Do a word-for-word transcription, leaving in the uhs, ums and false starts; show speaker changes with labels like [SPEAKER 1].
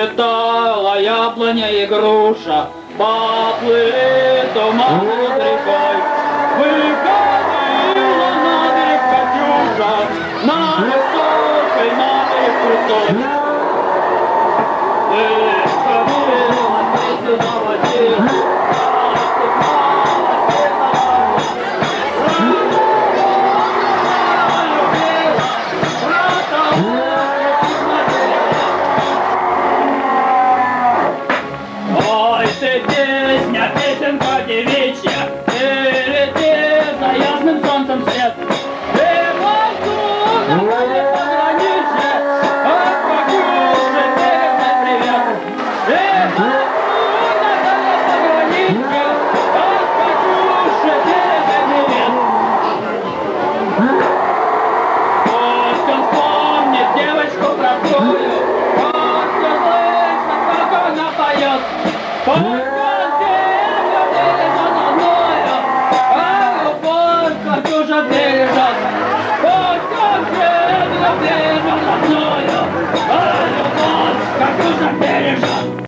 [SPEAKER 1] Расцветала яблоня и груша, поплыли туманы над рекой. Выходила на берег Катюша, на высокой, на берег крутой. Выходила, песню заводила, расцветала светлая груша. Ой, ты песня, песенка девичья, ты лети за ясным солнцем свет. Ты морку на крыле пограничья, от Катюши бережный привет. Ты морку на крыле пограничья, от Катюши бережный привет. Пусть он вспомнит девочку простую, пусть услышит, как она поет. Пусть он землю бережет одною, а любовь Катюша бережет. Пусть он землю бережет одною, а любовь Катюша бережет.